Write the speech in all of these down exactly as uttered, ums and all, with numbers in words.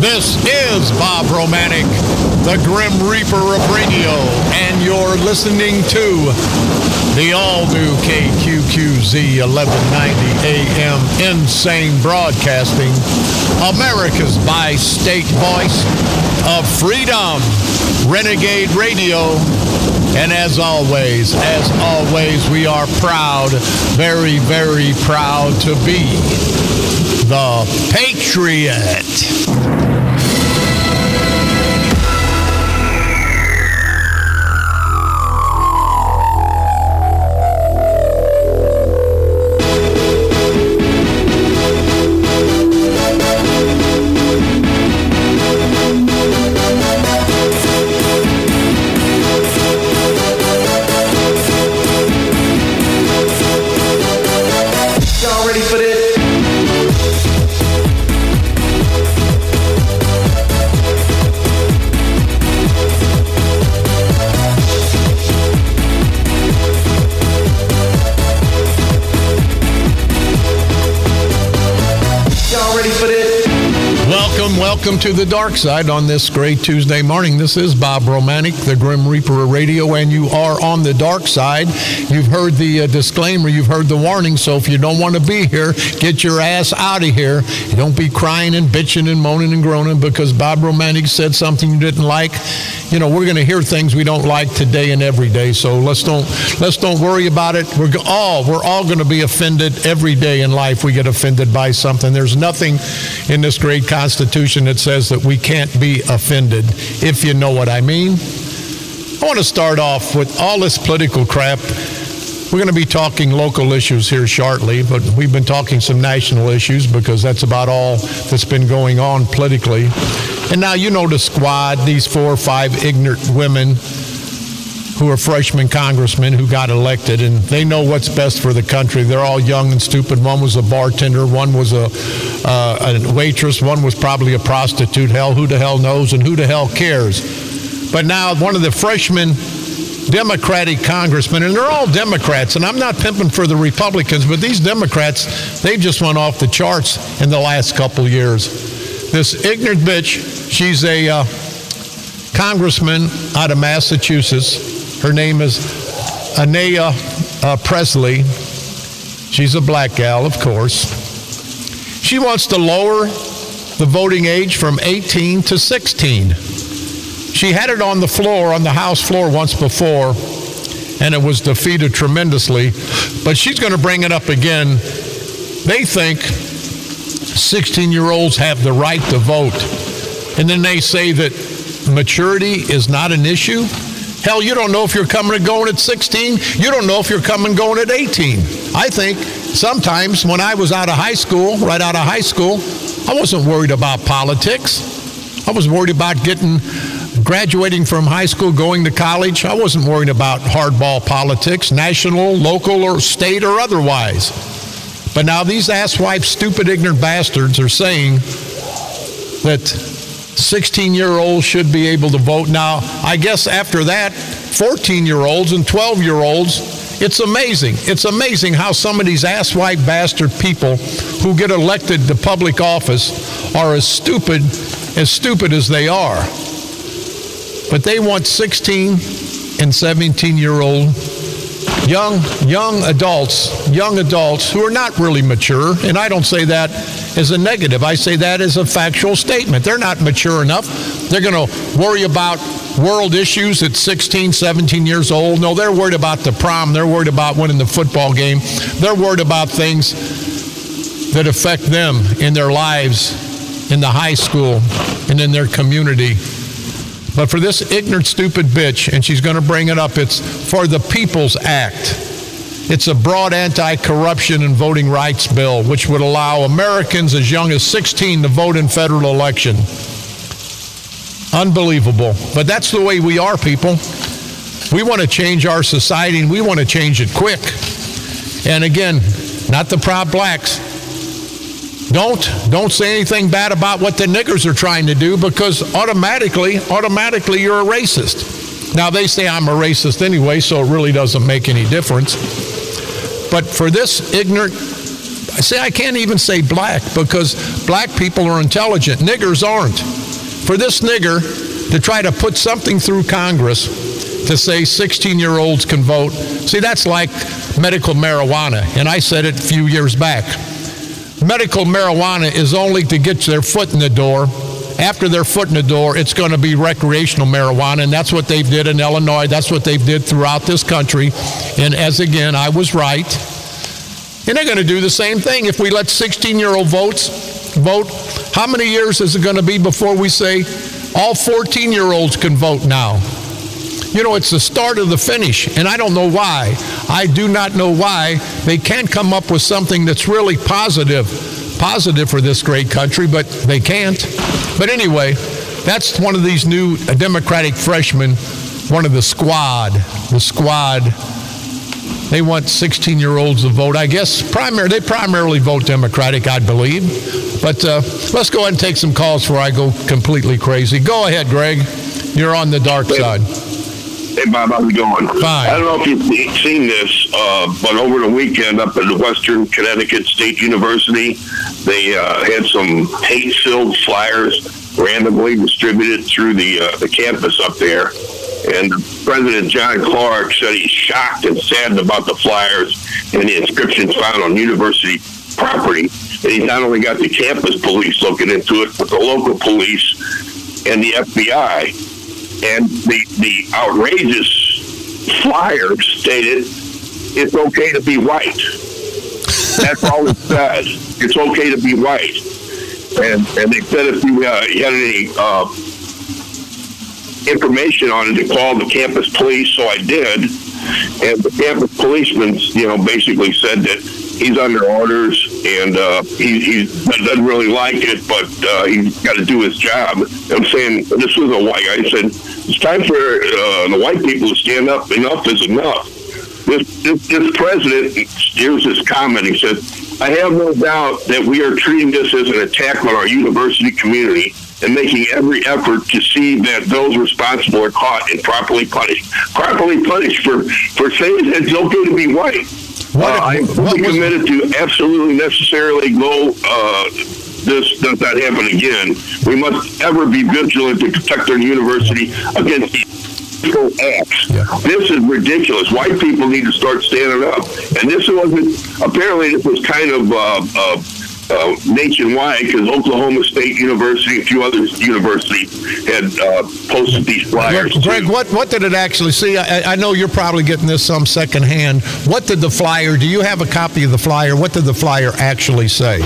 This is Bob Romanek, the Grim Reaper of radio, and you're listening to the all-new K Q Q Z eleven ninety A M Insane Broadcasting, America's bi-state voice of freedom, Renegade Radio. And as always, as always, we are proud, very, very proud to be the Patriot. Welcome to the dark side on this great Tuesday morning. This is Bob Romanek, the Grim Reaper of radio, and you are on the dark side. You've heard the uh, disclaimer, you've heard the warning, so if you don't want to be here, get your ass out of here. Don't be crying and bitching and moaning and groaning because Bob Romanek said something you didn't like. You know, we're going to hear things we don't like today and every day, so let's don't let's don't worry about it. We're all we're all going to be offended every day in life. We get offended by something. There's nothing in this great Constitution that says that we can't be offended, if you know what I mean. I want to start off with all this political crap. We're going to be talking local issues here shortly, but we've been talking some national issues because that's about all that's been going on politically. And now you know the squad, these four or five ignorant women who are freshman congressmen who got elected, and they know what's best for the country. They're all young and stupid. One was a bartender, one was a, uh, a waitress, one was probably a prostitute. Hell, who the hell knows and who the hell cares? But now one of the freshman Democratic congressmen, and they're all Democrats, and I'm not pimping for the Republicans, but these Democrats, they just went off the charts in the last couple of years. This ignorant bitch, she's a uh, congressman out of Massachusetts. Her name is Ayanna uh, Pressley. She's a black gal, of course. She wants to lower the voting age from eighteen to sixteen. She had it on the floor, on the House floor once before, and it was defeated tremendously. But she's going to bring it up again. They think sixteen-year-olds have the right to vote. And then they say that maturity is not an issue. Hell, you don't know if you're coming and going at sixteen. You don't know if you're coming and going at eighteen. I think sometimes when I was out of high school, right out of high school, I wasn't worried about politics. I was worried about getting, graduating from high school, going to college. I wasn't worried about hardball politics, national, local, or state, or otherwise. But now these asswipe, stupid, ignorant bastards are saying that sixteen-year-olds should be able to vote. Now, I guess after that, fourteen-year-olds and twelve-year-olds, it's amazing. It's amazing how some of these asswipe bastard people who get elected to public office are as stupid, as stupid as they are. But they want sixteen and seventeen-year-old young, young adults, young adults who are not really mature, and I don't say that as a negative. I say that as a factual statement. They're not mature enough. They're going to worry about world issues at sixteen, seventeen years old. No, they're worried about the prom. They're worried about winning the football game. They're worried about things that affect them in their lives, in the high school, and in their community. But for this ignorant, stupid bitch, and she's going to bring it up, it's for the People's Act. It's a broad anti-corruption and voting rights bill, which would allow Americans as young as sixteen to vote in federal election. Unbelievable. But that's the way we are, people. We want to change our society, and we want to change it quick. And again, not the proud blacks. Don't, don't say anything bad about what the niggers are trying to do, because automatically, automatically you're a racist. Now, they say I'm a racist anyway, so it really doesn't make any difference. But for this ignorant, I say I can't even say black, because black people are intelligent. Niggers aren't. For this nigger to try to put something through Congress to say sixteen-year-olds can vote, see, that's like medical marijuana, and I said it a few years back. Medical marijuana is only to get their foot in the door. After their foot in the door, it's going to be recreational marijuana, and that's what they did in Illinois. That's what they did throughout this country. And as, again, I was right. And they're going to do the same thing. If we let sixteen-year-old votes vote, how many years is it going to be before we say all fourteen-year-olds can vote now? You know, it's the start of the finish, and I don't know why. I do not know why they can't come up with something that's really positive, positive for this great country, but they can't. But anyway, that's one of these new Democratic freshmen, one of the squad, the squad. They want sixteen-year-olds to vote. I guess primary, they primarily vote Democratic, I believe. But uh, let's go ahead and take some calls before I go completely crazy. Go ahead, Greg. You're on the dark side. Hey, Bob, how's it going? Fine. I don't know if you've seen this, uh, but over the weekend up at the Western Connecticut State University, they uh, had some hate-filled flyers randomly distributed through the uh, the campus up there. And President John Clark said he's shocked and saddened about the flyers and the inscriptions found on university property. And he's not only got the campus police looking into it, but the local police and the F B I. And the, the outrageous flyer stated, it's okay to be white. That's all it said. It's okay to be white. And and they said if you, uh, you had any uh, information on it to call the campus police, so I did. And the campus policeman, you know, basically said that he's under orders and uh, he, he doesn't really like it, but uh, he's got to do his job. I'm saying, this was a white guy. I said, it's time for uh, the white people to stand up. Enough is enough. This, this, this president, here's his comment. He said, I have no doubt that we are treating this as an attack on our university community and making every effort to see that those responsible are caught and properly punished. Properly punished for, for saying that it's okay to be white. What, uh, I'm fully committed to absolutely necessarily go, uh, this does not happen again. We must ever be vigilant to protect our university against these acts. Yeah. This is ridiculous. White people need to start standing up. And this wasn't, apparently this was kind of uh, uh, uh, nationwide, because Oklahoma State University and a few other universities had uh, posted these flyers. Greg, Greg what, what did it actually see? I, I know you're probably getting this some secondhand. What did the flyer, do you have a copy of the flyer? What did the flyer actually say?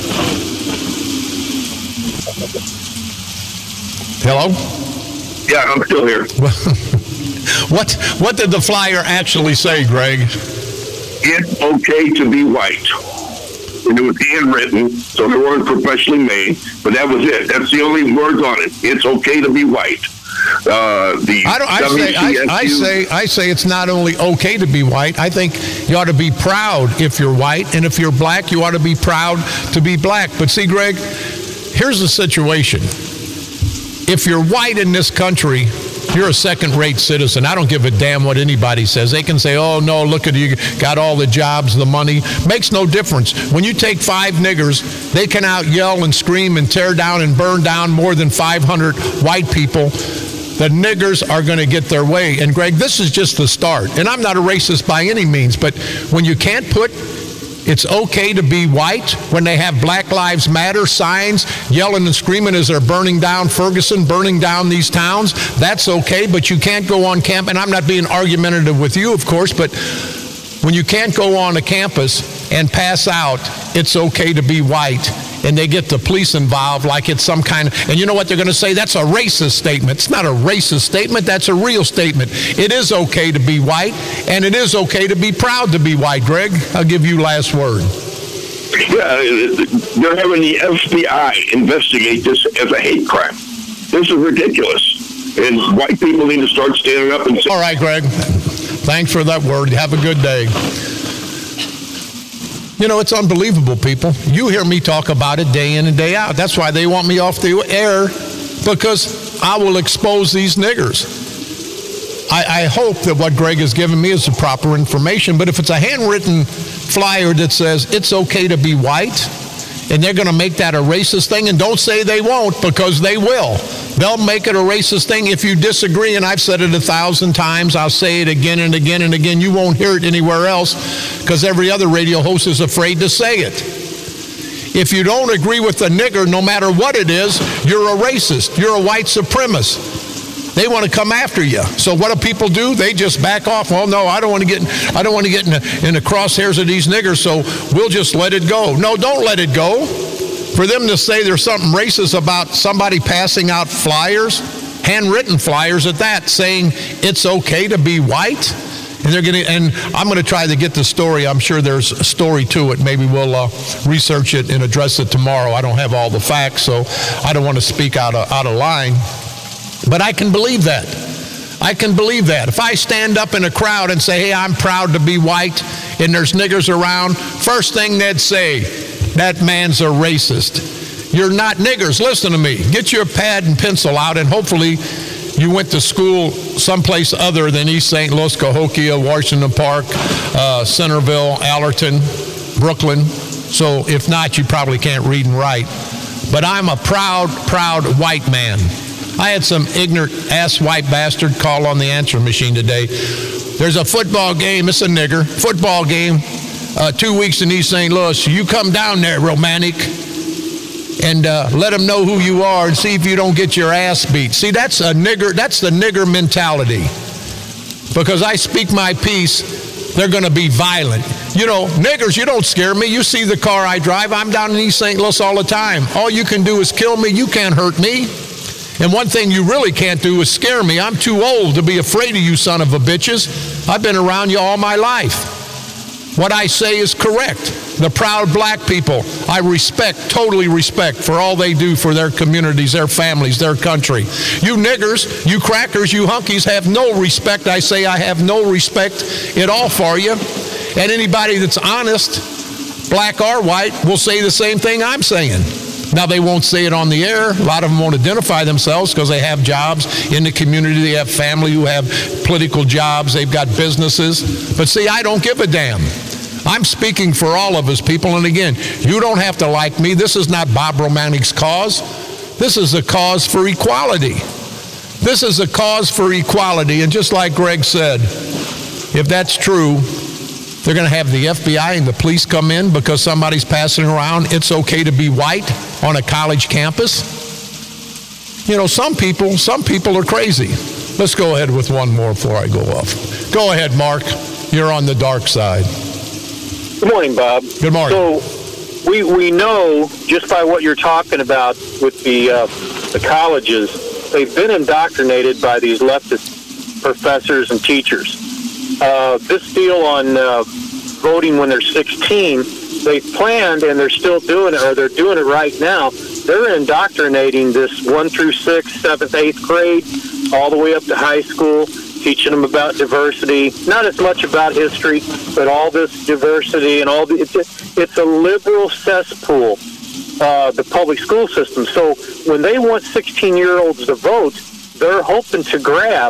Hello? Yeah, I'm still here. what what did the flyer actually say, Greg? It's okay to be white. And it was handwritten, so they weren't professionally made, but that was it. That's the only words on it. It's okay to be white. Uh, the I, don't, I, say, I, I say I say it's not only okay to be white. I think you ought to be proud if you're white, and if you're black, you ought to be proud to be black. But see, Greg, here's the situation. If you're white in this country, you're a second-rate citizen. I don't give a damn what anybody says. They can say, oh, no, look at you, got all the jobs, the money. Makes no difference. When you take five niggers, they can out-yell and scream and tear down and burn down more than five hundred white people. The niggers are going to get their way. And, Greg, this is just the start. And I'm not a racist by any means, but when you can't put it's okay to be white, when they have Black Lives Matter signs yelling and screaming as they're burning down Ferguson, burning down these towns, that's okay, but you can't go on campus. And I'm not being argumentative with you, of course, but when you can't go on a campus and pass out, it's okay to be white, and they get the police involved like it's some kind of, and you know what they're going to say? That's a racist statement. It's not a racist statement. That's a real statement. It is okay to be white, and it is okay to be proud to be white. Greg, I'll give you last word. Yeah, they're having the F B I investigate this as a hate crime. This is ridiculous. And white people need to start standing up and saying. All right, Greg. Thanks for that word. Have a good day. You know, it's unbelievable, people. You hear me talk about it day in and day out. That's why they want me off the air, because I will expose these niggers. I, I hope that what Greg has given me is the proper information, but if it's a handwritten flyer that says it's okay to be white, and they're going to make that a racist thing. And don't say they won't, because they will. They'll make it a racist thing if you disagree, and I've said it a thousand times. I'll say it again and again and again. You won't hear it anywhere else because every other radio host is afraid to say it. If you don't agree with the nigger, no matter what it is, you're a racist. You're a white supremacist. They want to come after you. So what do people do? They just back off. Well, no, I don't want to get I don't want to get in the, in the crosshairs of these niggers, so we'll just let it go. No, don't let it go. For them to say there's something racist about somebody passing out flyers, handwritten flyers at that, saying it's okay to be white, and they're going to, and I'm going to try to get the story. I'm sure there's a story to it. Maybe we'll uh, research it and address it tomorrow. I don't have all the facts, so I don't want to speak out of, out of line. But I can believe that. I can believe that. If I stand up in a crowd and say, hey, I'm proud to be white, and there's niggers around, first thing they'd say, that man's a racist. You're not niggers. Listen to me. Get your pad and pencil out, and hopefully you went to school someplace other than East Saint Louis, Cahokia, Washington Park, uh, Centerville, Allerton, Brooklyn. So if not, you probably can't read and write. But I'm a proud, proud white man. I had some ignorant ass white bastard call on the answering machine today. There's a football game. It's a nigger. Football game. Uh, two weeks in East Saint Louis. You come down there, Romantic, and uh, let them know who you are and see if you don't get your ass beat. See, that's a nigger. That's the nigger mentality. Because I speak my piece, they're going to be violent. You know, niggers, you don't scare me. You see the car I drive. I'm down in East Saint Louis all the time. All you can do is kill me. You can't hurt me. And one thing you really can't do is scare me. I'm too old to be afraid of you son of a bitches. I've been around you all my life. What I say is correct. The proud black people, I respect, totally respect for all they do for their communities, their families, their country. You niggers, you crackers, you hunkies have no respect. I say I have no respect at all for you. And anybody that's honest, black or white, will say the same thing I'm saying. Now, they won't say it on the air. A lot of them won't identify themselves because they have jobs in the community. They have family who have political jobs. They've got businesses. But see, I don't give a damn. I'm speaking for all of us, people. And again, you don't have to like me. This is not Bob Romanic's cause. This is a cause for equality. This is a cause for equality. And just like Greg said, if that's true, they're going to have the F B I and the police come in because somebody's passing around it's okay to be white on a college campus. You know, some people, some people are crazy. Let's go ahead with one more before I go off. Go ahead, Mark. You're on the dark side. Good morning, Bob. Good morning. So we we know just by what you're talking about with the uh, the colleges, they've been indoctrinated by these leftist professors and teachers. Uh, this deal on uh, voting when they're sixteen, they've planned and they're still doing it, or they're doing it right now. They're indoctrinating this one through sixth, seventh, eighth grade, all the way up to high school, teaching them about diversity, not as much about history, but all this diversity and all the, it's, it's a liberal cesspool, uh, the public school system. So when they want sixteen-year-olds to vote, they're hoping to grab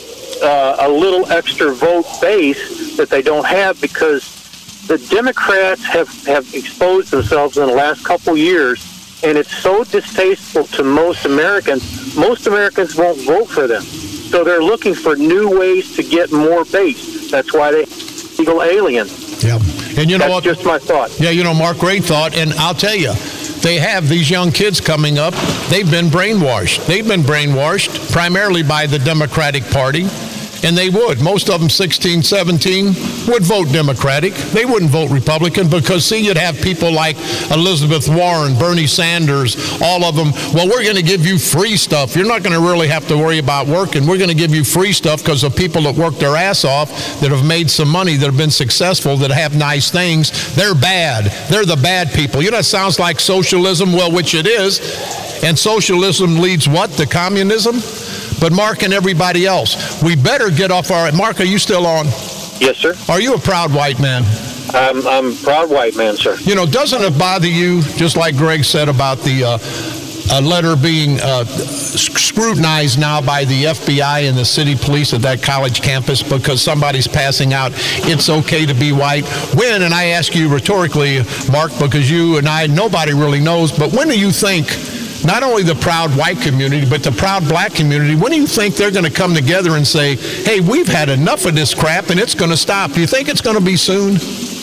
uh, a little extra vote base that they don't have because the Democrats have, have exposed themselves in the last couple years, and it's so distasteful to most Americans. Most Americans won't vote for them. So they're looking for new ways to get more base. That's why they illegal aliens. Yeah. And you know That's what? just my thought. Yeah, you know, Mark, great thought. And I'll tell you, they have these young kids coming up. They've been brainwashed. They've been brainwashed primarily by the Democratic Party. And they would. Most of them, sixteen, seventeen, would vote Democratic. They wouldn't vote Republican because, see, you'd have people like Elizabeth Warren, Bernie Sanders, all of them. Well, we're going to give you free stuff. You're not going to really have to worry about working. We're going to give you free stuff because the people that work their ass off, that have made some money, that have been successful, that have nice things, they're bad. They're the bad people. You know, it sounds like socialism, well, which it is. And socialism leads what? To communism? But Mark and everybody else, we better get off our... Mark, are you still on? Yes, sir. Are you a proud white man? I'm, I'm a proud white man, sir. You know, doesn't it bother you, just like Greg said about the uh, a letter being uh, scrutinized now by the F B I and the city police at that college campus because somebody's passing out, it's okay to be white. When, and I ask you rhetorically, Mark, because you and I, nobody really knows, but when do you think, not only the proud white community, but the proud black community, when do you think they're going to come together and say, hey, we've had enough of this crap and it's going to stop? Do you think it's going to be soon?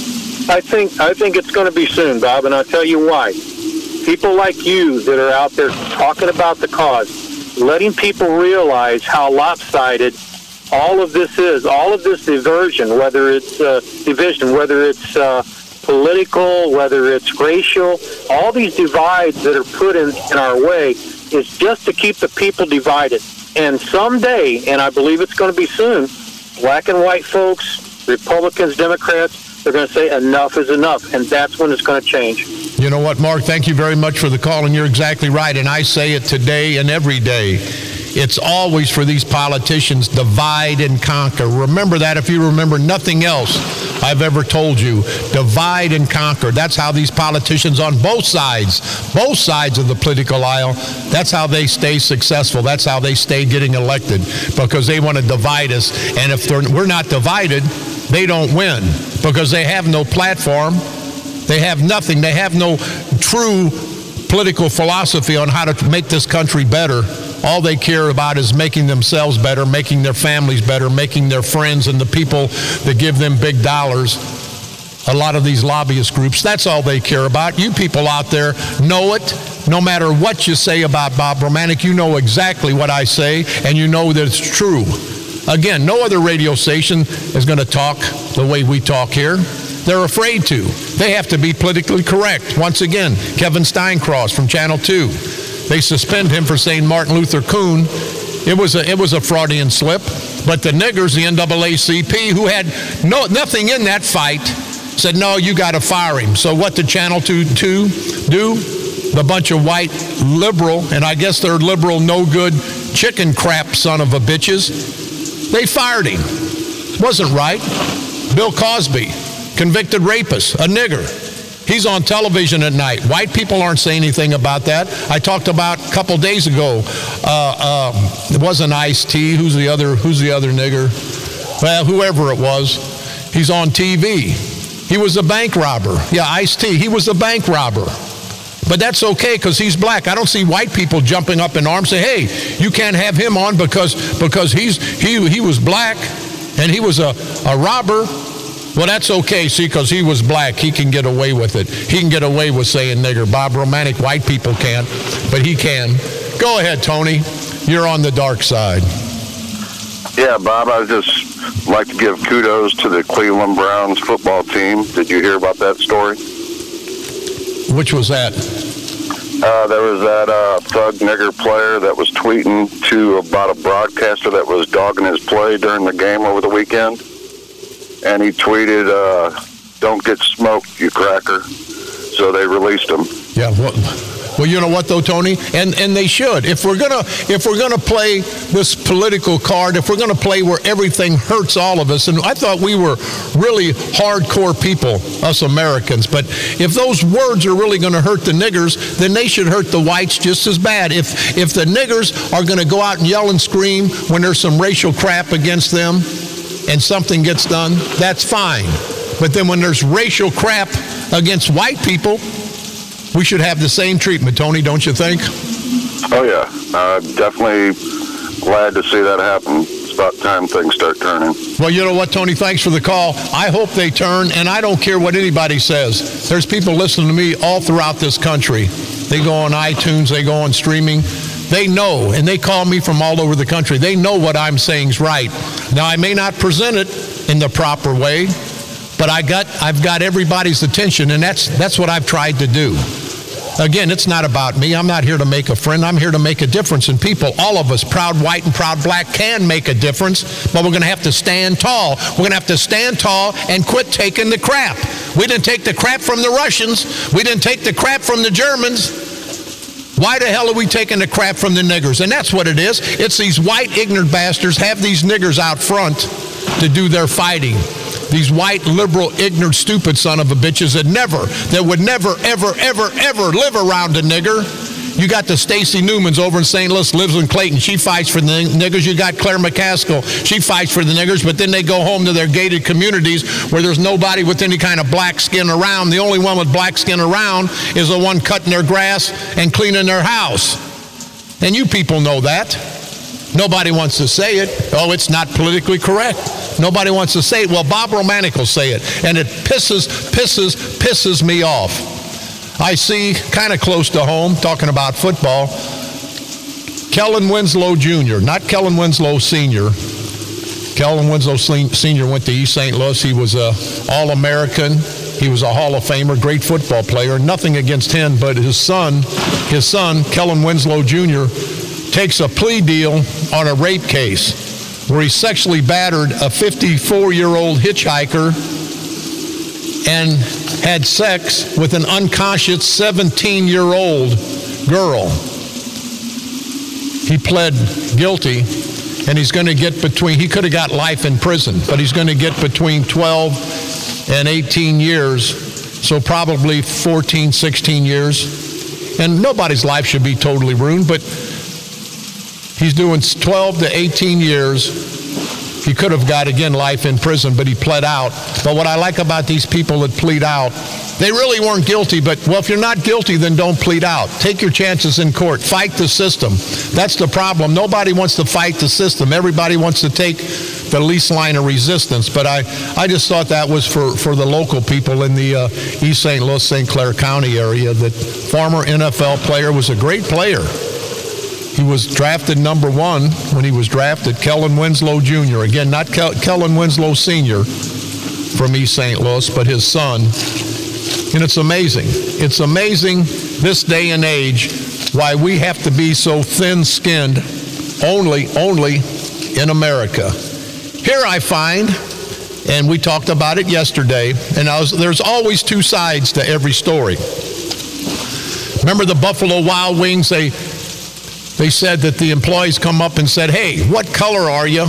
I think I think it's going to be soon, Bob, and I'll tell you why. People like you that are out there talking about the cause, letting people realize how lopsided all of this is, all of this diversion, whether it's uh, division, whether it's uh, political, whether it's racial, all these divides that are put in, in our way is just to keep the people divided. And someday, and I believe it's going to be soon, black and white folks, Republicans, Democrats, they're going to say enough is enough, and that's when it's going to change. You know what, Mark? Thank you very much for the call, and you're exactly right, and I say it today and every day. It's always for these politicians, divide and conquer. Remember that if you remember nothing else I've ever told you. Divide and conquer. That's how these politicians on both sides, both sides of the political aisle, that's how they stay successful. That's how they stay getting elected, because they want to divide us, and if they're, we're not divided, they don't win because they have no platform. They have nothing. They have no true political philosophy on how to make this country better. All they care about is making themselves better, making their families better, making their friends and the people that give them big dollars, a lot of these lobbyist groups, that's all they care about. You people out there know it. No matter what you say about Bob Romanek, you know exactly what I say, and you know that it's true. Again, no other radio station is going to talk the way we talk here. They're afraid to. They have to be politically correct. Once again, Kevin Steincross from Channel two. They suspend him for saying Martin Luther King. It was a, it was a Freudian slip. But the niggers, the N double A C P, who had no nothing in that fight, said, no, you got to fire him. So what did Channel two do? The bunch of white liberal, and I guess they're liberal, no-good, chicken crap son of a bitches, they fired him. Wasn't right. Bill Cosby, convicted rapist, a nigger. He's on television at night. White people aren't saying anything about that. I talked about a couple days ago. Uh, uh, it wasn't Ice-T. Who's the other? Who's the other nigger? Well, whoever it was. He's on T V. He was a bank robber. Yeah, Ice-T. He was a bank robber. But that's okay because he's black. I don't see white people jumping up in arms saying, hey, you can't have him on because because he's he he was black and he was a, a robber. Well, that's okay, see, because he was black. He can get away with it. He can get away with saying nigger. Bob Romanek, white people can't, but he can. Go ahead, Tony. You're on the dark side. Yeah, Bob, I would just like to give kudos to the Cleveland Browns football team. Did you hear about that story? Which was that? Uh, there was that uh, thug nigger player that was tweeting to about a broadcaster that was dogging his play during the game over the weekend. And he tweeted, uh, don't get smoked, you cracker. So they released him. Yeah, well, well, you know what though, Tony? And and they should. If we're gonna if we're gonna play this political card, if we're gonna play where everything hurts all of us, and I thought we were really hardcore people, us Americans, but if those words are really gonna hurt the niggers, then they should hurt the whites just as bad. If if the niggers are gonna go out and yell and scream when there's some racial crap against them and something gets done, that's fine. But then when there's racial crap against white people, we should have the same treatment, Tony, don't you think? Oh, yeah. Uh, definitely glad to see that happen. It's about time things start turning. Well, you know what, Tony? Thanks for the call. I hope they turn, and I don't care what anybody says. There's people listening to me all throughout this country. They go on iTunes, they go on streaming. They know, and they call me from all over the country. They know what I'm saying is right. Now, I may not present it in the proper way, but I got, I've got everybody's attention, and that's that's what I've tried to do. Again, it's not about me. I'm not here to make a friend. I'm here to make a difference in people. All of us, proud white and proud black, can make a difference, but we're going to have to stand tall. We're going to have to stand tall and quit taking the crap. We didn't take the crap from the Russians. We didn't take the crap from the Germans. Why the hell are we taking the crap from the niggers? And that's what it is. It's these white ignorant bastards have these niggers out front to do their fighting. These white, liberal, ignorant, stupid son of a bitches that never, that would never, ever, ever, ever live around a nigger. You got the Stacy Newmans over in Saint Louis, lives in Clayton. She fights for the niggers. You got Claire McCaskill. She fights for the niggers, but then they go home to their gated communities where there's nobody with any kind of black skin around. The only one with black skin around is the one cutting their grass and cleaning their house. And you people know that. Nobody wants to say it. Oh, it's not politically correct. Nobody wants to say it. Well, Bob Romanek will say it, and it pisses, pisses, pisses me off. I see, kind of close to home, talking about football, Kellen Winslow Junior, not Kellen Winslow Senior. Kellen Winslow Senior went to East Saint Louis. He was a All-American. He was a Hall of Famer, great football player. Nothing against him, but his son, his son, Kellen Winslow Junior, takes a plea deal on a rape case where he sexually battered a fifty-four-year-old hitchhiker and had sex with an unconscious seventeen-year-old girl. He pled guilty, and he's going to get between, he could have got life in prison, but he's going to get between twelve and eighteen years, so probably fourteen, sixteen years. And nobody's life should be totally ruined, but he's doing twelve to eighteen years. He could have got, again, life in prison, but he pled out. But what I like about these people that plead out, they really weren't guilty, but, well, if you're not guilty, then don't plead out. Take your chances in court. Fight the system. That's the problem. Nobody wants to fight the system. Everybody wants to take the least line of resistance. But I, I just thought that was for, for the local people in the uh, East Saint Louis, Saint Clair County area, that former N F L player, was a great player. He was drafted number one when he was drafted, Kellen Winslow Junior Again, not Kel- Kellen Winslow Senior from East Saint Louis, but his son. And it's amazing. It's amazing this day and age why we have to be so thin-skinned only, only in America. Here I find, and we talked about it yesterday, and I was, there's always two sides to every story. Remember the Buffalo Wild Wings? They They said that the employees come up and said, hey, what color are you?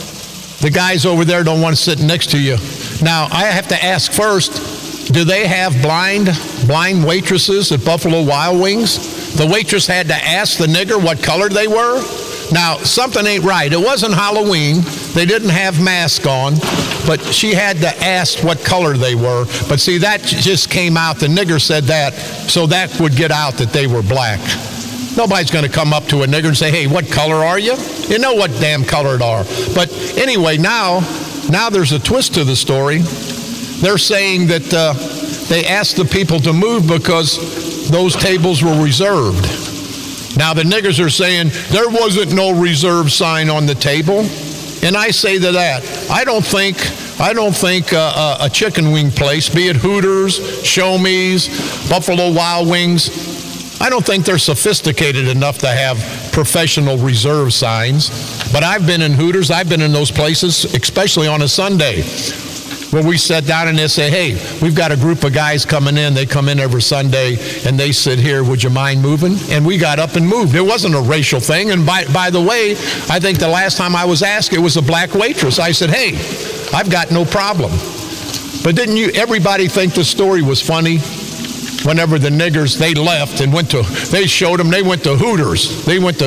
The guys over there don't want to sit next to you. Now, I have to ask first, do they have blind, blind waitresses at Buffalo Wild Wings? The waitress had to ask the nigger what color they were? Now, something ain't right. It wasn't Halloween. They didn't have masks on, but she had to ask what color they were. But see, that just came out. The nigger said that, so that would get out that they were black. Nobody's going to come up to a nigger and say, hey, what color are you? You know what damn color it are. But anyway, now, now there's a twist to the story. They're saying that uh, they asked the people to move because those tables were reserved. Now the niggers are saying there wasn't no reserve sign on the table. And I say to that, I don't think I don't think uh, a chicken wing place, be it Hooters, Show Me's, Buffalo Wild Wings, I don't think they're sophisticated enough to have professional reserve signs. But I've been in Hooters, I've been in those places, especially on a Sunday, where we sit down and they say, hey, we've got a group of guys coming in. They come in every Sunday, and they sit here, would you mind moving? And we got up and moved. It wasn't a racial thing. And by, by the way, I think the last time I was asked, it was a black waitress. I said, hey, I've got no problem. But didn't you, everybody think the story was funny? Whenever the niggers, they left and went to, they showed them, they went to Hooters. They went to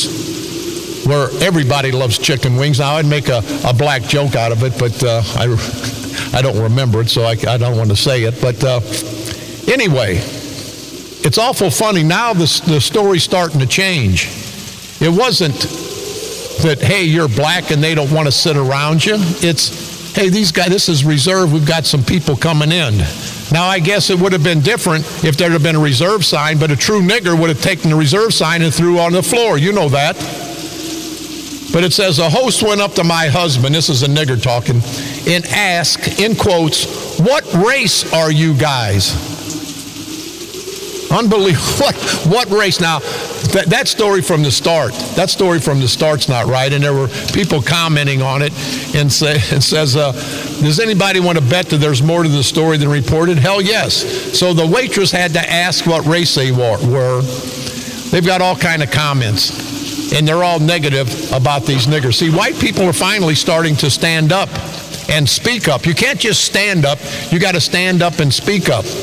Hooters, where everybody loves chicken wings. Now, I'd make a, a black joke out of it, but uh, I, I don't remember it, so I, I don't want to say it. But uh, anyway, it's awful funny. Now the, the story's starting to change. It wasn't that, hey, you're black and they don't want to sit around you. It's, hey, these guys, this is reserved. We've got some people coming in. Now, I guess it would have been different if there had been a reserve sign, but a true nigger would have taken the reserve sign and threw it on the floor. You know that. But it says, a host went up to my husband, this is a nigger talking, and asked, in quotes, what race are you guys? Unbelievable. What, what race? Now, that, that story from the start, that story from the start's not right, and there were people commenting on it and, say, and says, uh, does anybody want to bet that there's more to the story than reported? Hell yes. So the waitress had to ask what race they were. They've got all kind of comments, and they're all negative about these niggers. See, white people are finally starting to stand up and speak up. You can't just stand up. You got to stand up and speak up.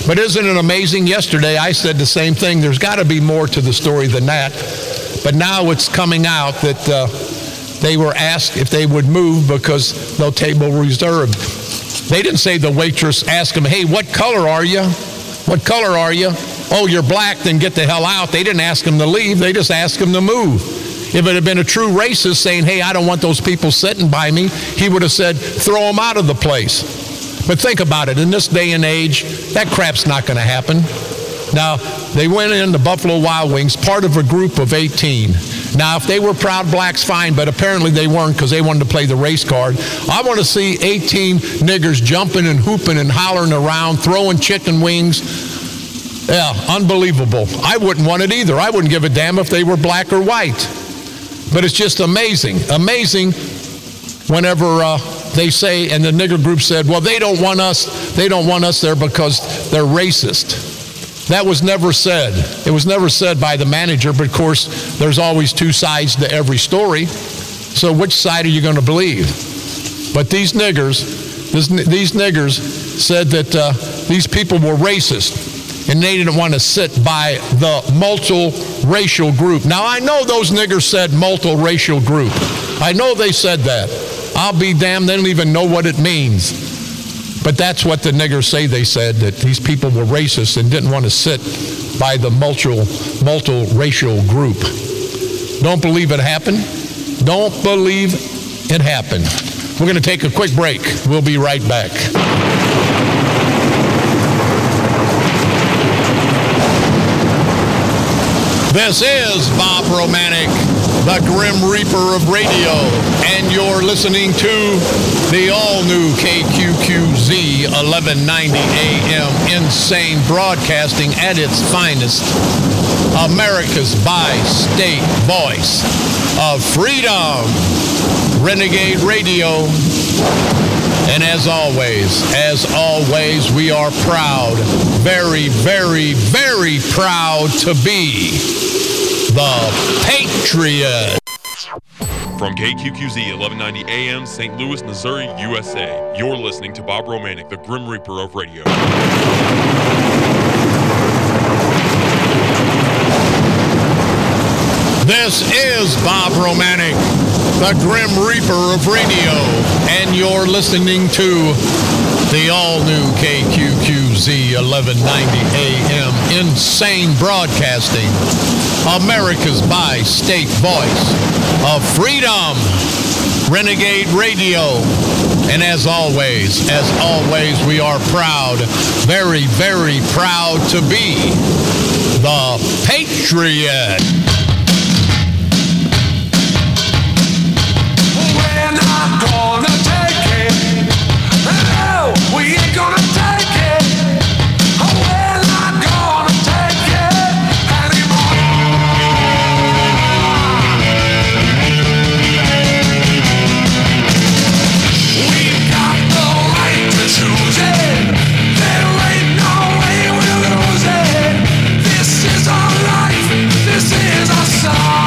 But isn't it amazing? Yesterday I said the same thing. There's got to be more to the story than that. But now it's coming out that uh, they were asked if they would move because no table reserved. They didn't say the waitress asked them, hey, what color are you? What color are you? Oh, you're black, then get the hell out. They didn't ask them to leave. They just asked them to move. If it had been a true racist saying, hey, I don't want those people sitting by me, he would have said, throw them out of the place. But think about it. In this day and age, that crap's not going to happen. Now, they went in the Buffalo Wild Wings, part of a group of eighteen. Now, if they were proud blacks, fine, but apparently they weren't because they wanted to play the race card. I want to see eighteen niggers jumping and hooping and hollering around, throwing chicken wings. Yeah, unbelievable. I wouldn't want it either. I wouldn't give a damn if they were black or white. But it's just amazing, amazing whenever uh, they say, and the nigger group said, well, they don't want us, they don't want us there because they're racist. That was never said. It was never said by the manager, but of course, there's always two sides to every story. So which side are you going to believe? But these niggers, this, these niggers said that uh, these people were racist, and they didn't want to sit by the multiracial group. Now, I know those niggers said multiracial group. I know they said that. I'll be damned, they don't even know what it means. But that's what the niggers say they said, that these people were racist and didn't want to sit by the multi, multiracial group. Don't believe it happened? Don't believe it happened. We're going to take a quick break. We'll be right back. This is Bob Romanek, the Grim Reaper of radio, and you're listening to the all-new K Q Q Z eleven ninety A M, insane broadcasting at its finest, America's bi-state voice of freedom, Renegade Radio. And as always, as always, we are proud, very, very, very proud to be the Patriot. From K Q Q Z eleven ninety A M, Saint Louis, Missouri, U S A, you're listening to Bob Romanek, the Grim Reaper of radio. This is Bob Romanek, the Grim Reaper of radio, and you're listening to the all-new K Q Q Z eleven ninety A M, insane broadcasting, America's bi-state voice of freedom, Renegade Radio. And as always, as always, we are proud, very, very proud to be the Patriot. We're not gonna take it. No, we ain't gonna take it. We're not gonna take it anymore. We've got the right to choose it. There ain't no way we'll lose it. This is our life. This is our song.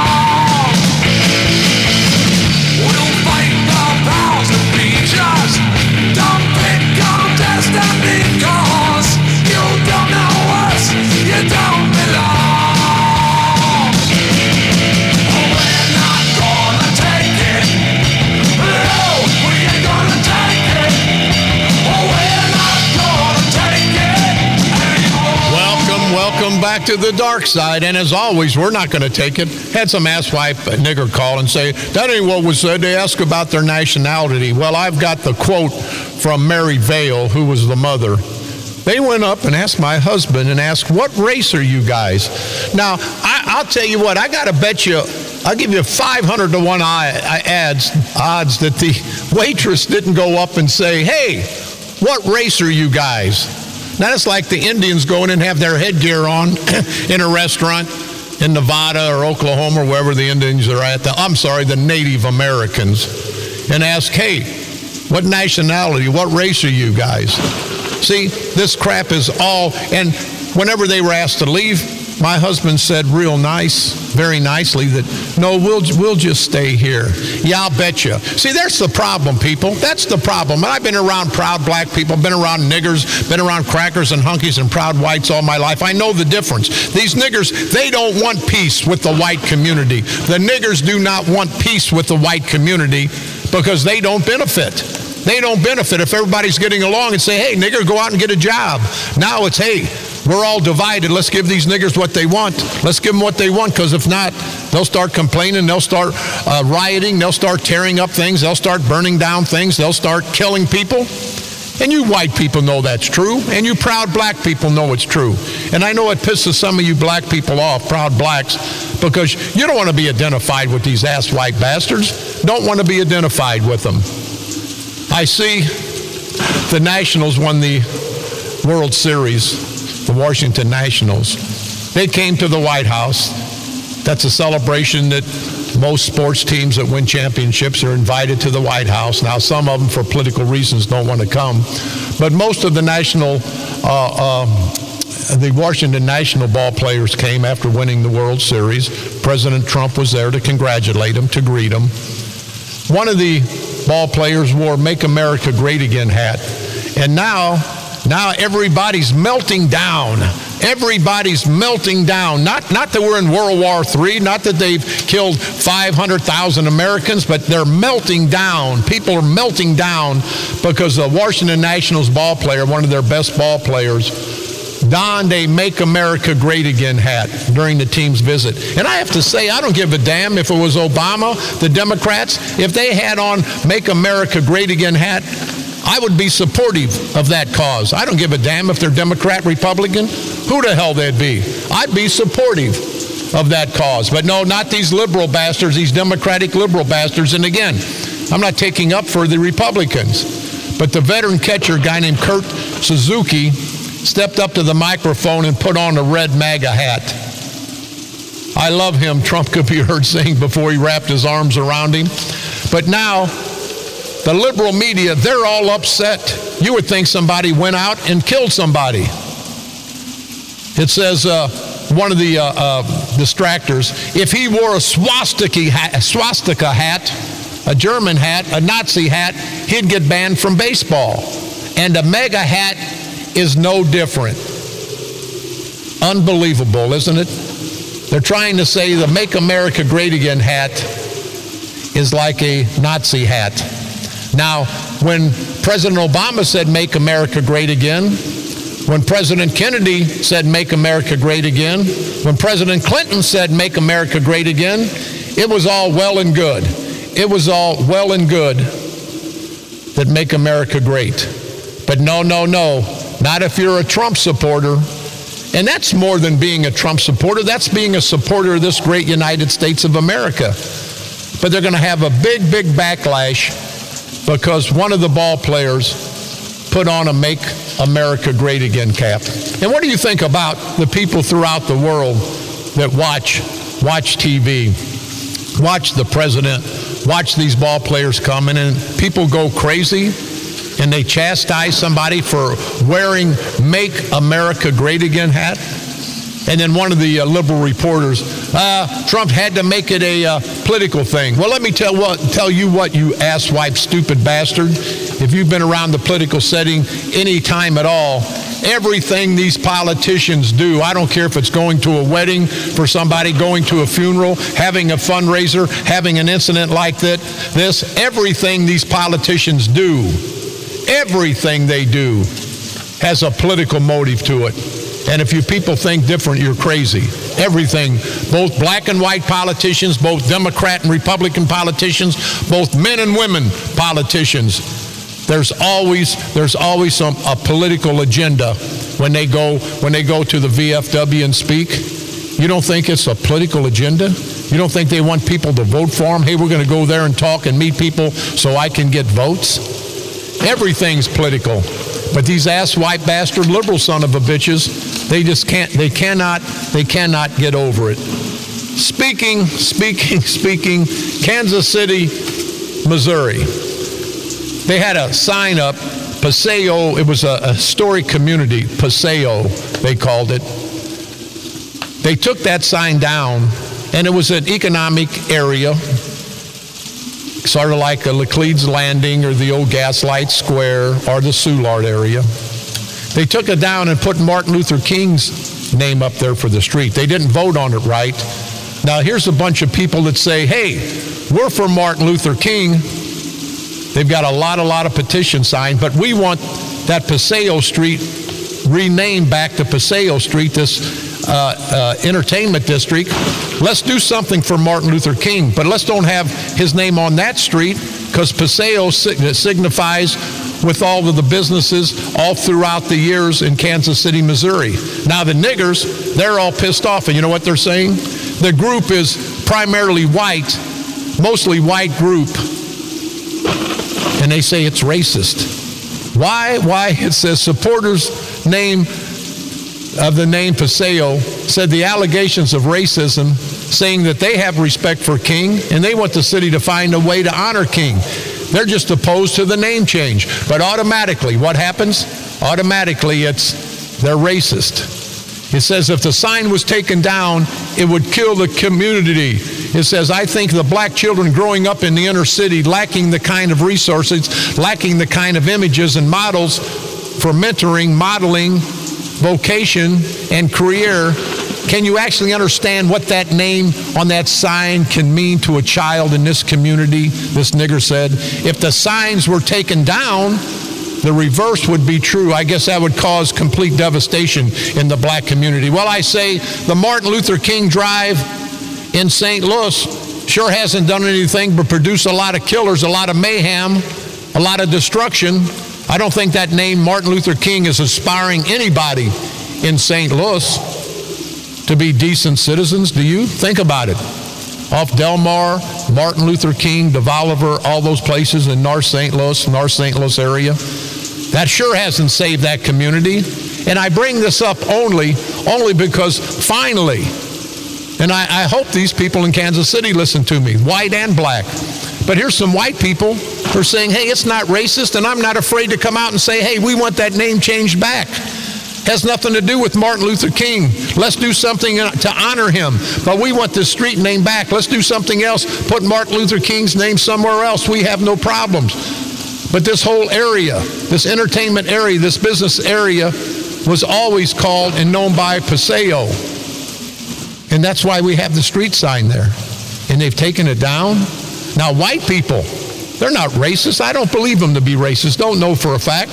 Welcome back to the dark side, and as always, we're not going to take it. Had some asswipe nigger call and say, that ain't what was said. They ask about their nationality. Well, I've got the quote from Mary Vale, who was the mother. They went up and asked my husband and asked, what race are you guys? Now, I, I'll tell you what, I got to bet you, I'll give you five hundred to one odds, odds that the waitress didn't go up and say, hey, what race are you guys? Now, it's like the Indians go in and have their headgear on in a restaurant in Nevada or Oklahoma or wherever the Indians are at. The, I'm sorry, the Native Americans. And ask, hey, what nationality, what race are you guys? See, this crap is all, and whenever they were asked to leave, my husband said real nice, very nicely, that, no, we'll we'll just stay here. Yeah, I'll bet you. See, that's the problem, people. That's the problem. And I've been around proud black people, been around niggers, been around crackers and hunkies and proud whites all my life. I know the difference. These niggers, they don't want peace with the white community. The niggers do not want peace with the white community because they don't benefit. They don't benefit if everybody's getting along and say, hey, nigger, go out and get a job. Now it's, hey, we're all divided. Let's give these niggers what they want. Let's give them what they want, because if not, they'll start complaining. They'll start uh, rioting. They'll start tearing up things. They'll start burning down things. They'll start killing people. And you white people know that's true. And you proud black people know it's true. And I know it pisses some of you black people off, proud blacks, because you don't want to be identified with these ass white bastards. Don't want to be identified with them. I see the Nationals won the World Series, the Washington Nationals. They came to the White House. That's a celebration that most sports teams that win championships are invited to the White House. Now, some of them, for political reasons, don't want to come. But most of the national, uh, um, the Washington National ball players came after winning the World Series. President Trump was there to congratulate them, to greet them. One of the ball players wore Make America Great Again hat. And now, now everybody's melting down. Everybody's melting down. Not, not that we're in World War Three, not that they've killed five hundred thousand Americans, but they're melting down. People are melting down because the Washington Nationals ball player, one of their best ball players, donned a Make America Great Again hat during the team's visit. And I have to say, I don't give a damn if it was Obama, the Democrats, if they had on Make America Great Again hat, I would be supportive of that cause. I don't give a damn if they're Democrat, Republican, who the hell they'd be. I'd be supportive of that cause. But no, not these liberal bastards, these Democratic liberal bastards. And again, I'm not taking up for the Republicans, but the veteran catcher, guy named Kurt Suzuki, stepped up to the microphone and put on a red MAGA hat. I love him, Trump could be heard saying before he wrapped his arms around him. But now, the liberal media, they're all upset. You would think somebody went out and killed somebody. It says, uh, one of the uh, uh, distractors, if he wore a swastika hat, a swastika hat, a German hat, a Nazi hat, he'd get banned from baseball. And a MAGA hat is no different. Unbelievable, isn't it? They're trying to say the Make America Great Again hat is like a Nazi hat. Now, when President Obama said Make America Great Again, when President Kennedy said Make America Great Again, when President Clinton said Make America Great Again, it was all well and good. It was all well and good that Make America Great. But no, no, no. Not if you're a Trump supporter. And that's more than being a Trump supporter. That's being a supporter of this great United States of America. But they're going to have a big, big backlash because one of the ball players put on a Make America Great Again cap. And what do you think about the people throughout the world that watch, watch T V, watch the president, watch these ball players come in, and people go crazy? And they chastise somebody for wearing Make America Great Again hat. And then one of the uh, liberal reporters, uh, Trump had to make it a uh, political thing. Well, let me tell what tell you what, you asswipe, stupid bastard. If you've been around the political setting any time at all, everything these politicians do, I don't care if it's going to a wedding for somebody, going to a funeral, having a fundraiser, having an incident like that, this, everything these politicians do, everything they do has a political motive to it. And if you people think different, you're crazy. Everything, both black and white politicians, both Democrat and Republican politicians, both men and women politicians, there's always there's always some a political agenda when they go when they go to the V F W and speak. You don't think it's a political agenda? You don't think they want people to vote for them? Hey, we're going to go there and talk and meet people so I can get votes? Everything's political. But these ass-white bastard liberal son of a bitches, they just can't, they cannot, they cannot get over it. Speaking, speaking, speaking, Kansas City, Missouri. They had a sign up, Paseo, it was a, a historic community, Paseo, they called it. They took that sign down, and it was an economic area, sort of like a Laclede's Landing or the old Gaslight Square or the Soulard area. They took it down and put Martin Luther King's name up there for the street. They didn't vote on it right. Now, here's a bunch of people that say, hey, we're for Martin Luther King. They've got a lot, a lot of petition signed, but we want that Paseo Street renamed back to Paseo Street, this uh, uh, entertainment district. Let's do something for Martin Luther King, but let's don't have his name on that street, because Paseo signifies with all of the businesses all throughout the years in Kansas City, Missouri. Now the niggers, they're all pissed off, and you know what they're saying? The group is primarily white, mostly white group, and they say it's racist. Why? Why? It says supporters name of the name Paseo said the allegations of racism, saying that they have respect for King and they want the city to find a way to honor King. They're just opposed to the name change. But automatically, what happens? Automatically, it's they're racist. It says if the sign was taken down, it would kill the community. It says, I think the black children growing up in the inner city, lacking the kind of resources, lacking the kind of images and models for mentoring, modeling, vocation, and career. Can you actually understand what that name on that sign can mean to a child in this community? This nigger said, if the signs were taken down, the reverse would be true. I guess that would cause complete devastation in the black community. Well, I say the Martin Luther King Drive in Saint Louis sure hasn't done anything but produce a lot of killers, a lot of mayhem, a lot of destruction. I don't think that name Martin Luther King is inspiring anybody in Saint Louis to be decent citizens. Do you? Think about it. Off Delmar, Martin Luther King, DeVoliver, all those places in North Saint Louis, North Saint Louis area. That sure hasn't saved that community. And I bring this up only, only because finally, and I, I hope these people in Kansas City listen to me, white and black. But here's some white people who are saying, hey, it's not racist, and I'm not afraid to come out and say, hey, we want that name changed back. Has nothing to do with Martin Luther King. Let's do something to honor him. But we want this street name back. Let's do something else. Put Martin Luther King's name somewhere else. We have no problems. But this whole area, this entertainment area, this business area was always called and known by Paseo. And that's why we have the street sign there. And they've taken it down. Now, white people, they're not racist. I don't believe them to be racist. Don't know for a fact.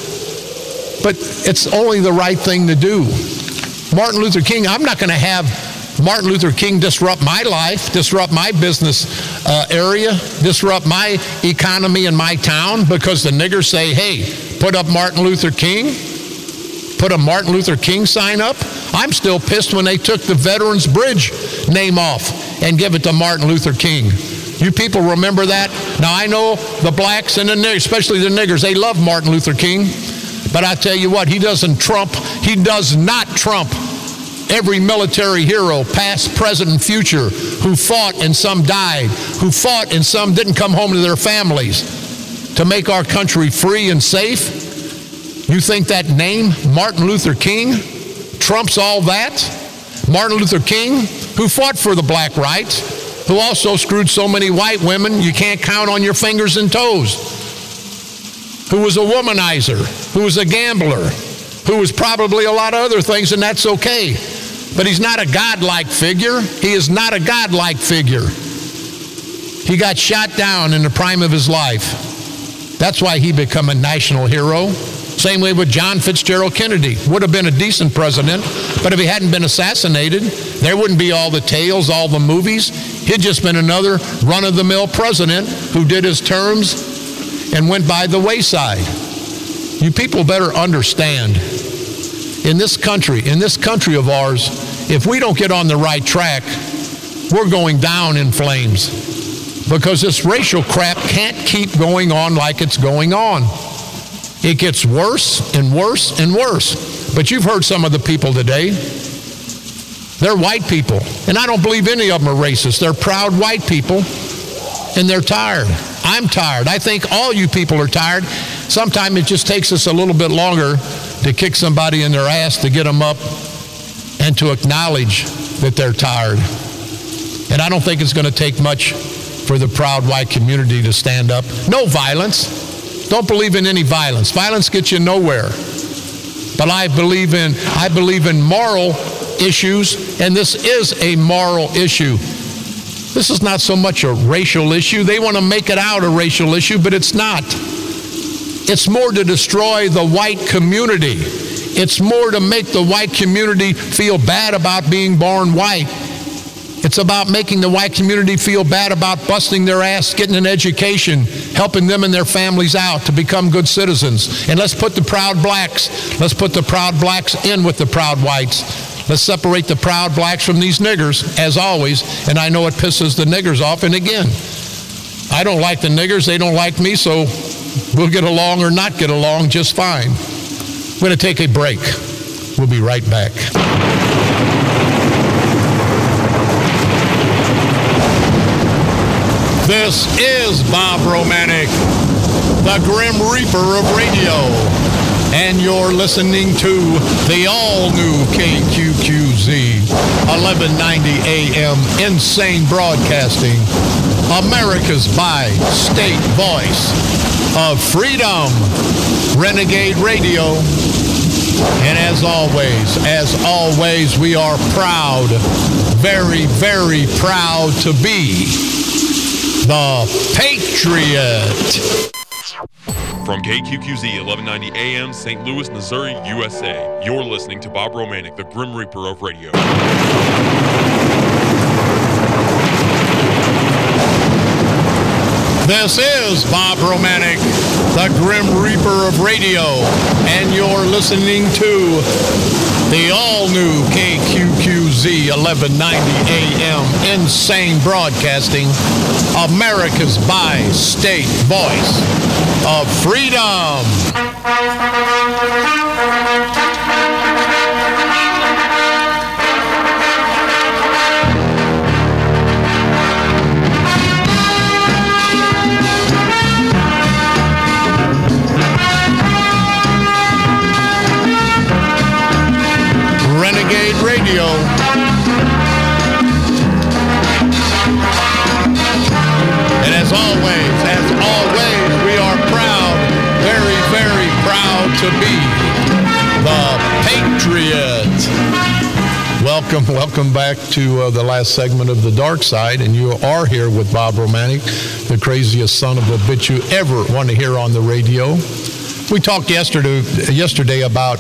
But it's only the right thing to do. Martin Luther King, I'm not going to have Martin Luther King disrupt my life, disrupt my business uh, area, disrupt my economy in my town because the niggers say, hey, put up Martin Luther King, put a Martin Luther King sign up. I'm still pissed when they took the Veterans Bridge name off and give it to Martin Luther King. You people remember that? Now, I know the blacks and the niggers, especially the niggers, they love Martin Luther King. But I tell you what, he doesn't trump, he does not trump every military hero, past, present, and future, who fought and some died, who fought and some didn't come home to their families to make our country free and safe. You think that name, Martin Luther King, trumps all that? Martin Luther King, who fought for the black rights, who also screwed so many white women you can't count on your fingers and toes, who was a womanizer, who was a gambler, who was probably a lot of other things, and that's okay. But he's not a godlike figure. He is not a godlike figure. He got shot down in the prime of his life. That's why he became a national hero. Same way with John Fitzgerald Kennedy. Would have been a decent president, but if he hadn't been assassinated, there wouldn't be all the tales, all the movies. He'd just been another run-of-the-mill president who did his terms and went by the wayside. You people better understand, in this country, in this country of ours, if we don't get on the right track, we're going down in flames. Because this racial crap can't keep going on like it's going on. It gets worse and worse and worse. But you've heard some of the people today. They're white people. And I don't believe any of them are racist. They're proud white people. And they're tired. I'm tired. I think all you people are tired. Sometimes it just takes us a little bit longer to kick somebody in their ass to get them up and to acknowledge that they're tired. And I don't think it's going to take much for the proud white community to stand up. No violence. Don't believe in any violence. Violence gets you nowhere. But I believe in I believe in moral issues, and this is a moral issue. This is not so much a racial issue. They want to make it out a racial issue, but it's not. It's more to destroy the white community. It's more to make the white community feel bad about being born white. It's about making the white community feel bad about busting their ass, getting an education, helping them and their families out to become good citizens. And let's put the proud blacks, let's put the proud blacks in with the proud whites. Let's separate the proud blacks from these niggers, as always. And I know it pisses the niggers off. And again, I don't like the niggers. They don't like me, so we'll get along or not get along just fine. We're going to take a break. We'll be right back. This is Bob Romanek, the Grim Reaper of radio, and you're listening to the all-new K Q Q Z, eleven ninety A M, Insane Broadcasting, America's by-state voice of freedom, Renegade Radio. And as always, as always, we are proud, very, very proud to be the Patriot. From K Q Q Z, eleven ninety A M, Saint Louis, Missouri, U S A, you're listening to Bob Romanek, the Grim Reaper of radio. This is Bob Romanek, the Grim Reaper of radio, and you're listening to the all-new K Q Q Z, eleven ninety A M, Insane Broadcasting, America's by-state voice of freedom. Renegade Radio. And as always, as always, we are proud, very, very proud to be the Patriot. Welcome, welcome back to uh, the last segment of The Dark Side, and you are here with Bob Romanek, the craziest son of a bitch you ever want to hear on the radio. We talked yesterday, yesterday about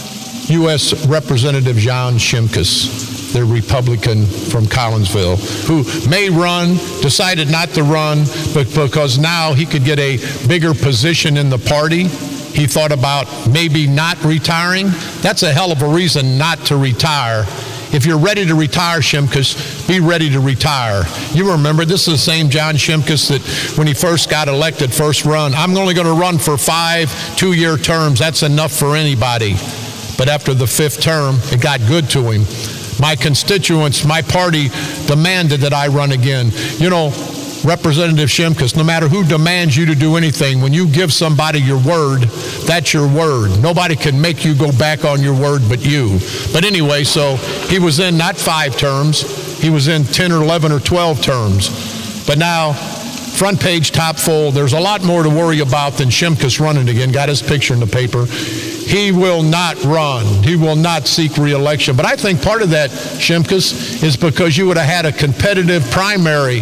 U S Representative John Shimkus, the Republican from Collinsville, who may run, decided not to run, but because now he could get a bigger position in the party, he thought about maybe not retiring. That's a hell of a reason not to retire. If you're ready to retire, Shimkus, be ready to retire. You remember, this is the same John Shimkus that when he first got elected, first run, I'm only going to run for five two-year terms. That's enough for anybody. But after the fifth term, it got good to him. My constituents, my party demanded that I run again. You know, Representative Shimkus, no matter who demands you to do anything, when you give somebody your word, that's your word. Nobody can make you go back on your word but you. But anyway, so he was in not five terms, he was in ten or eleven or twelve terms. But now, front page, top full, there's a lot more to worry about than Shimkus running again. Got his picture in the paper. He will not run. He will not seek re-election. But I think part of that, Shimkus, is because you would have had a competitive primary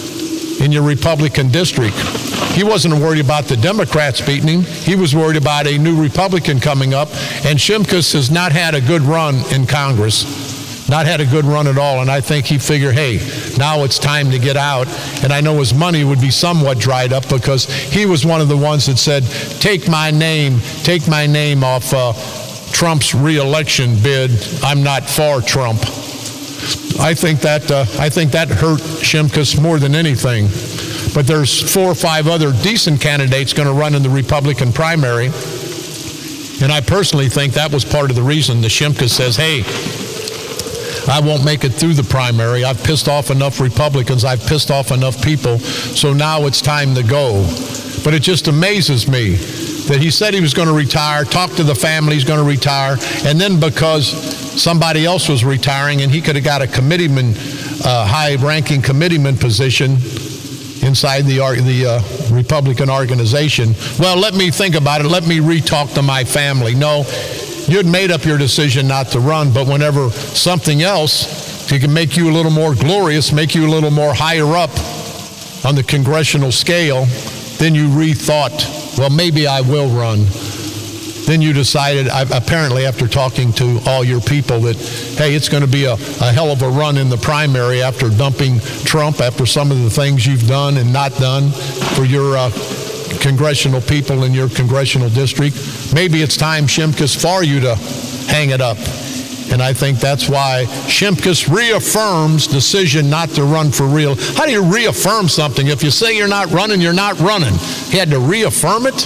in your Republican district. He wasn't worried about the Democrats beating him. He was worried about a new Republican coming up. And Shimkus has not had a good run in Congress. Not had a good run at all, and I think he figured, hey, now it's time to get out. And I know his money would be somewhat dried up because he was one of the ones that said, take my name, take my name off uh, Trump's re-election bid. I'm not for Trump. I think that uh, I think that hurt Shimkus more than anything. But there's four or five other decent candidates going to run in the Republican primary. And I personally think that was part of the reason that Shimkus says, hey, I won't make it through the primary. I've pissed off enough Republicans. I've pissed off enough people. So now it's time to go. But it just amazes me that he said he was going to retire, talk to the family, he's going to retire, and then because somebody else was retiring and he could have got a committeeman, uh, high-ranking committeeman position inside the the uh, Republican organization. Well, let me think about it. Let me re-talk to my family. No, you'd made up your decision not to run, but whenever something else can make you a little more glorious, make you a little more higher up on the congressional scale, then you rethought, well, maybe I will run. Then you decided, apparently after talking to all your people, that, hey, it's going to be a, a hell of a run in the primary after dumping Trump, after some of the things you've done and not done for your uh, congressional people in your congressional district. Maybe it's time, Shimkus, for you to hang it up. And I think that's why Shimkus reaffirms decision not to run for real. How do you reaffirm something? If you say you're not running, you're not running. He had to reaffirm it?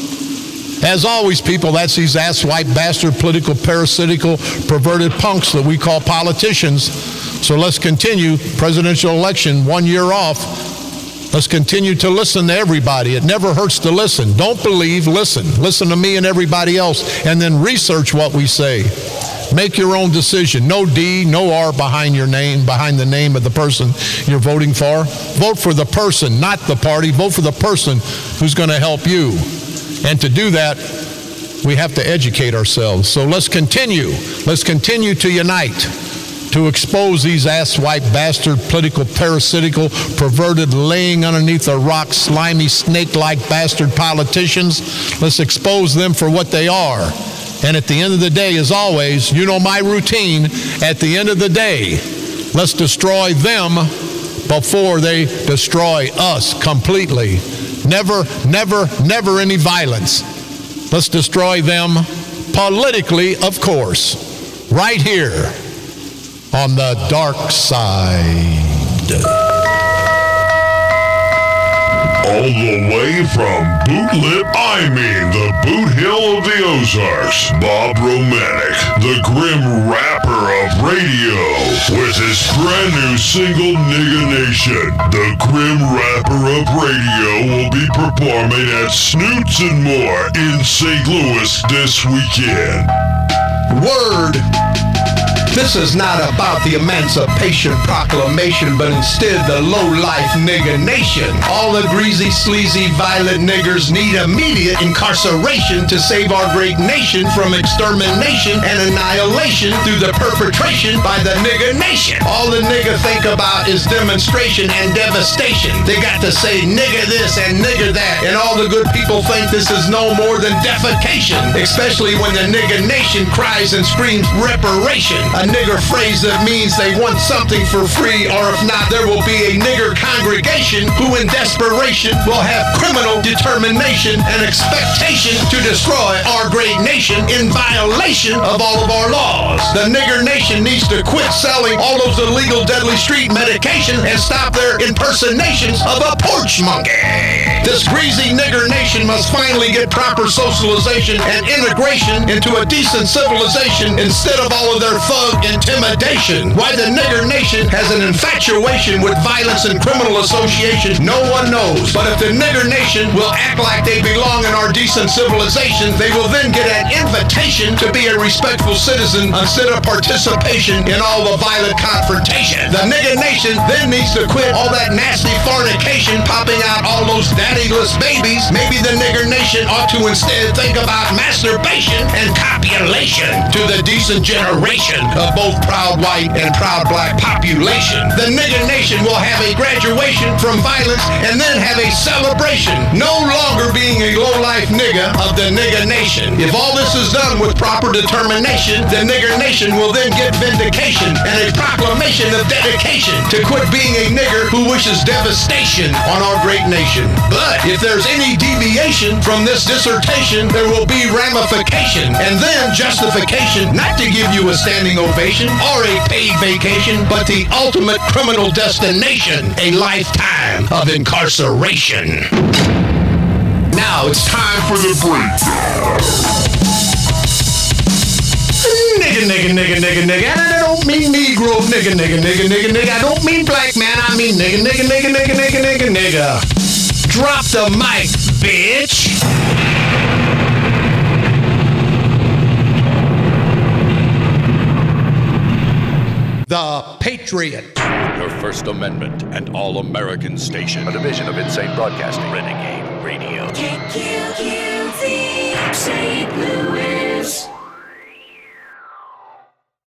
As always, people, that's these ass-white bastard, political, parasitical, perverted punks that we call politicians. So let's continue. Presidential election, one year off. Let's continue to listen to everybody. It never hurts to listen. Don't believe, listen. Listen to me and everybody else, and then research what we say. Make your own decision. No D, no R behind your name, behind the name of the person you're voting for. Vote for the person, not the party. Vote for the person who's going to help you. And to do that, we have to educate ourselves. So let's continue. Let's continue to unite, to expose these ass-white bastard, political, parasitical, perverted, laying underneath a rock, slimy, snake-like bastard politicians. Let's expose them for what they are. And at the end of the day, as always, you know my routine, at the end of the day, let's destroy them before they destroy us completely. Never, never, never any violence. Let's destroy them politically, of course, right here on the dark side. All the way from Boot Lip, I mean the Boot Hill of the Ozarks, Bob Romanek, the grim rapper of radio, with his brand new single, Nigga Nation. The grim rapper of radio will be performing at Snoots and More in Saint Louis this weekend. Word! This is not about the Emancipation Proclamation, but instead the low-life nigga nation. All the greasy, sleazy, violent niggers need immediate incarceration to save our great nation from extermination and annihilation through the perpetration by the nigga nation. All the nigga think about is demonstration and devastation. They got to say nigga this and nigga that, and all the good people think this is no more than defecation, especially when the nigga nation cries and screams reparation. A nigger phrase that means they want something for free, or if not, there will be a nigger congregation who in desperation will have criminal determination and expectation to destroy our great nation in violation of all of our laws. The nigger nation needs to quit selling all those illegal deadly street medication and stop their impersonations of a porch monkey. This greasy nigger nation must finally get proper socialization and integration into a decent civilization instead of all of their thug intimidation. Why the nigger nation has an infatuation with violence and criminal association, no one knows. But if the nigger nation will act like they belong in our decent civilization, they will then get an invitation to be a respectful citizen instead of participation in all the violent confrontation. The nigger nation then needs to quit all that nasty fornication, popping out all those daddyless babies. Maybe the nigger nation ought to instead think about masturbation and copulation to the decent generation of both proud white and proud black population. The nigger nation will have a graduation from violence and then have a celebration, no longer being a low-life nigga of the nigger nation. If all this is done with proper determination, the nigger nation will then get vindication and a proclamation of dedication to quit being a nigger who wishes devastation on our great nation. But if there's any deviation from this dissertation, there will be ramification and then justification not to give you a standing ovation or a paid vacation, but the ultimate criminal destination, a lifetime of incarceration. Now it's time for the breakdown. Nigga, nigga, nigga, nigga, nigga. And I don't mean Negro, nigga, nigga, nigga, nigga, nigga. I don't mean black man. I mean nigga, nigga, nigga, nigga, nigga, nigga, nigga. Drop the mic, bitch. the Patriot. Your First Amendment and All-American station. A division of Insane Broadcasting. Renegade Radio. K Q Q Z, Saint Louis.